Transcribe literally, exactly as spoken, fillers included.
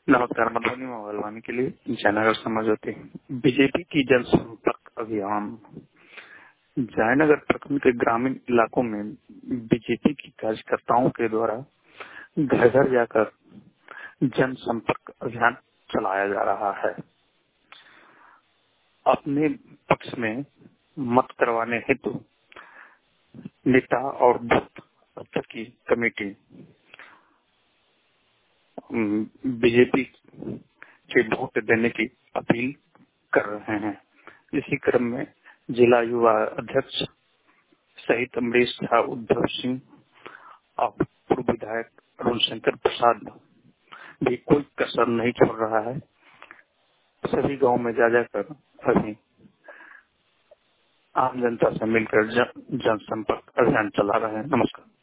नमस्कार। मधुबनी मोबाइल के लिए जयनगर समझौते बीजेपी की जनसंपर्क अभियान। जयनगर प्रखंड के ग्रामीण इलाकों में बीजेपी की कार्यकर्ताओं के द्वारा घर घर जाकर जनसंपर्क अभियान चलाया जा रहा है। अपने पक्ष में मत करवाने हेतु नेता और बूथ स्तर की कमेटी बीजेपी के वोट देने की अपील कर रहे हैं। इसी क्रम में जिला युवा अध्यक्ष सहित अमरीश झा, उद्धव सिंह और पूर्व विधायक अरुण शंकर प्रसाद भी कोई कसर नहीं छोड़ रहा है। सभी गांव में जा जाकर अभी आम जनता से मिलकर जन, जनसंपर्क अभियान चला रहे हैं। नमस्कार।